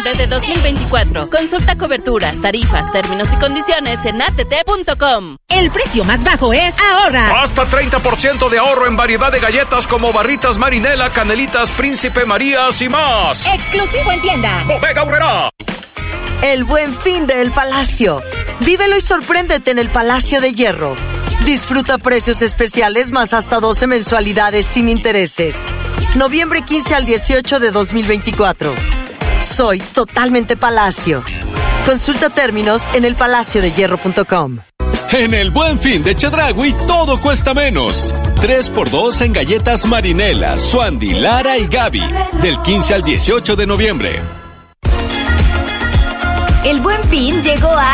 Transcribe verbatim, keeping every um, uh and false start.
diciembre de dos mil veinticuatro. Consulta coberturas, tarifas, términos y condiciones en a t t punto com. El precio más bajo es ahorra. Hasta treinta por ciento de ahorro en variedad de galletas como barritas Marinela, Canelitas, Príncipe Marías y más. Exclusivo en tienda Bodega Aurrerá. El Buen Fin de El Palacio. Vívelo y sorpréndete en el Palacio de Hierro. Disfruta precios especiales más hasta doce mensualidades sin intereses. Noviembre quince al dieciocho de dos mil veinticuatro. Soy totalmente Palacio. Consulta términos en el palacio de hierro punto com. En el Buen Fin de Chedraui todo cuesta menos. tres por dos en galletas Marinela, Suandi, Lara y Gaby. Del quince al dieciocho de noviembre. El Buen Fin llegó a